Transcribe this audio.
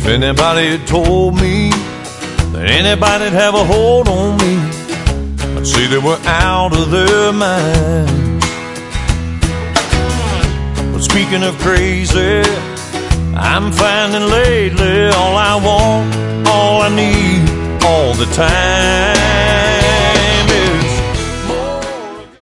anybody had told me that anybody'd have a hold on me, I'd say they were out of their mind. But speaking of crazy, I'm finding lately all I want, all I need, all the time